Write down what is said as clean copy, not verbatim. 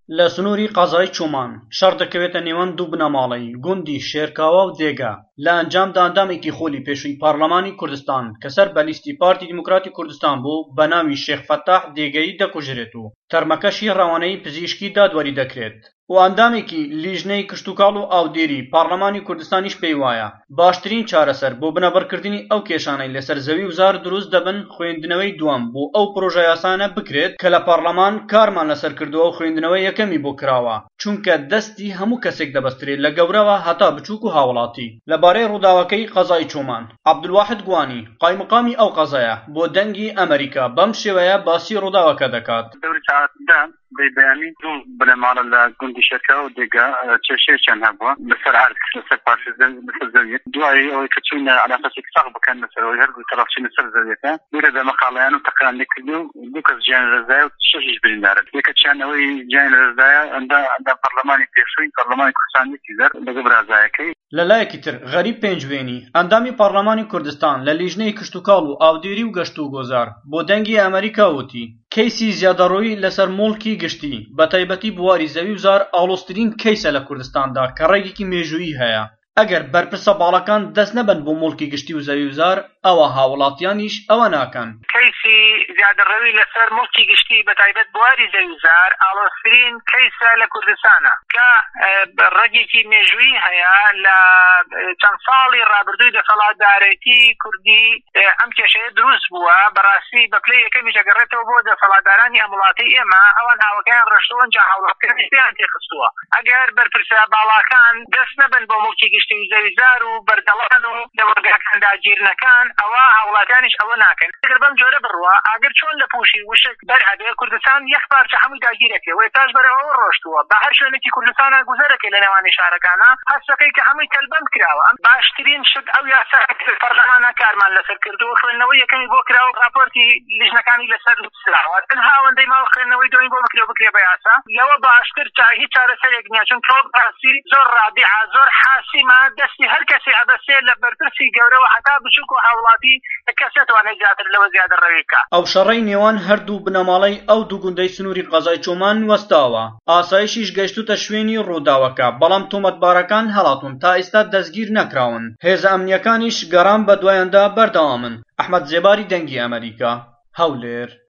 لە سنووری قەزای چومان شەڕ دەکەوێتە نێوان دوو بنەماڵەی گوندی شێرکاوە و دێگا لە ئەنجامدا ئەندامێکی خۆلی پێشووی پارلەمانی کوردستان کە سەر بە لیستی پارتی دیموکراتی کوردستان بوو بە ناوی شێخ فەتاح دێگەیی دەکوژرێت و تەرمەکەشی ڕەوانەیی پزیشکی دادوەری دەکرێت و ئەندامێکی لیژنەی کشتوکاڵ و ئاودێری پارلەمانی کوردستانیش پێی وایە باشترین چارەسەر بۆ بنەبەرکردنی ئەو کێشانەی لەسەر زەوی وزار دروست دەبن خوێندنەوەی دووەم بۆ ئەو پرۆژە یاسانە بکرێت کە لە پارلەمان کارمان لەسەر کردووە و خوێندنەوەی یەکەمی بۆ کراوە چونکە دەستی هەموو کەسێک دەبەسترێت لە گەورەوە هەتا بچووک و هاوڵاتی لەبارەی ڕووداوەکەی قەزای چومان عەبدولواحید گوانی قایمقامی ئەو قەزایە بۆ دەنگی ئەمریکا بەم شێوەیە باسی ڕووداوەکە دەکات بەیانی دوو بنەماڵە لە گوندی شێرکاوە و دێگا کێشەیەکیان هەبووە لەسەر عەرز لەسەر پارچە لەسەر زەویەت دوای ئەوەی کە چوونە عەلاقەیەکی ساغ بکەن لەسەرەوەی هەردوو تەرەف چوونە سەر زەویەتە دوورە بە مەقاڵەیان و تەقیان لێکردی و دوو کەس گیان لەدایە و شەشیش بریندارن یەکەیان ئەوەی گیان لەدایە ئەندا پەرلەمانی پێشووی پەرلەمانی کوردستانی زەر لەگە برازایەکەی لەلایەکی تر غەریب پێنجوێنی ئەندامی پەرلەمانی کوردستان لە لیژنەی کشتوکاڵ و ئاودێری و گەشت و گۆزار بۆ دەنگی ئەمریکا وتی کەیسی زیادەڕۆیی لەسەر موڵکی گشتی بەتایبەتی بواری زەوی وزار ئاڵۆزترین کەیسە لە کوردستاندا کە ڕێگێکی مێژوویی هەیە ئەگەر بەرپرسە باڵەکان دەست نەبن بۆ موڵکی گشتی و زەوی وزار ئەوە هاوڵاتیانیش ئەوە ناکەن کەیسی زیادەڕەوی لەسەر موڵکی گشتی بەتایبەت بواری زەوی وزار ئاڵۆزترین کەیسە لە کوردستانە کە ڕێگێکی مێژوویی هەیە لە چەند ساڵی ڕابردووی دەسەڵاتدارێتی کوردی ئەم کێشەیە دروست بووە بەڕاستی بە پلەی یەکەمیش ئەگەڕێتەوە بۆ دەسەڵاتدارانی هەم وڵاتی ئێمە ئەوان هاوەکەیان ڕەشتووە جا هاوڵاتیان پێیان تێخستووە ئەگەر بەرپرسە باڵاکان دەست نەبن بۆ موڵکی گشتی و زەوی وزار و بەردەڵان و لە وەرگەکاندا گیرنەکان ئەوە هاوڵاتیانیش ئەوە ناکەن ئەگەر بەم جۆرە بڕوە ئاگر چۆن لە پوشی وشک دەرهەبێ کوردستان یەک پارچە هەمووی داگیرەکێ و ئێستاش بەرەوە ڕۆشتووە بە هەر شوێنێکی کوردستانە گوزەرەکەی لە نێوانی شارەکانە هەستەکەی کە هەمووی تەلبەند کراوە ئەم باشترین شت ئەو یاسا پەرلەمانە کارمان لەسەر کردووە خوێندنەوەی یەکەمی بۆ کراوە راپۆرتی لیژنەکانی لەسەر سراوە تەنها ئەوەندەی ماوە خوێندنەوەی دومی بۆ بکرێ بە یاسا لەوە باشتر هیچ چارەسەرێک نییە چونکە ئەو باسی زۆر ڕادیعە زۆر حاسیمە دەستی هەر کەسی ئەبەستێ لە بەرپرسی گەورەوە هەتا بچووک و هاوڵاتی کەسێ توانێت زیاتر لەوە زیادەڕەوی بکات ئەو شەڕەی نێوان هەردوو بنەماڵەی ئەو دوو گوندەی سنووری قەزای چومان وەستاوە ئاسایشیش گەیشتوتە شوێنی ڕووداوەکە بەڵام تۆمەتبارەکان هەڵاتون تا ئێستا دەستگیر نەکراون هێزە ئەمنیەکانیش گەڕان بە دوایاندا بەردەوامن ئەحمەد زێباری دەنگی ئەمریکا هەولێر